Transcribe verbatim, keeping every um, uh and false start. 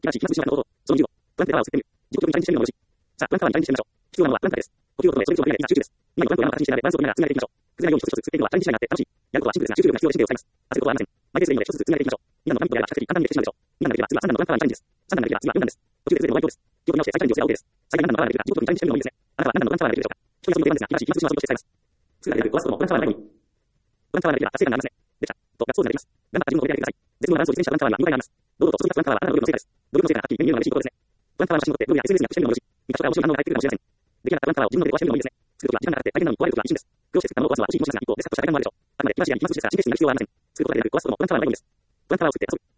らしい気まずしのこと、その理由を、プランテーラーを吸ってみる。自己表にチャレンジしてみるのもよし。さあ、プランテーラーにチャレンジしてみましょう。必要なのはプランテーラーです。呼吸を整え、それ以上の今中です。今のプランテーラーの形にしてなので、バランスを取りながら積み上げていきましょう。崩れないように一つ一つ吸っていくのはチャレンジしがいがあって楽しい。やることはシンプルですが集中力が必要で神経を使います。焦ることはありません。マイペースでいいので一つずつ積み上げていきましょう。みんなのプラントやら比較的簡単にできてしまうでしょう。みんなのできれば次はさんだんのプランテーラーにチャレンジです。さんだんのできれば次はよんだんです。途中で崩れるのはワイドです。気を取り直して再チャレンジをすれば OK です。最大何段のプランテーラーができるか自己表にチャレンジしてみるのもいいですね。あなたは何段のプランテーラーができるでしょうか。人によって何段ができるでしょうか。人によってそういう定番ですが、今実質の仕事をして使います。すぐにやる壊すこともプランターはないのに。プランターはできれば達成感がありますね。できた。と、ガッツポーズができます。頑張った自分を取り上げてください。絶妙なバランスを実践したプランターは今見応えがあります。堂々とそび立つプランターはあなたの努力の成果です。努力の成果がはっきり目に見えるのが嬉しいことですね。プランターは写真を撮ってブログや エスエヌエス にアップしてみるのもよし。見た人が面白い反応が返ってくるかもしれません。出来上がったプランターを自分の手で壊してみるのもいいですね。作ることは時間がかかって大変なのに壊れることは一瞬です。苦労して作ったものを壊すのは惜しい気持ちですが、一方、ベストとした時間もあるでしょう。あくまで気まずいや気まずいですから神経質になる必要はありません。作ることができる壊すこともプランターはないのみです。プランターを作って遊ぶ。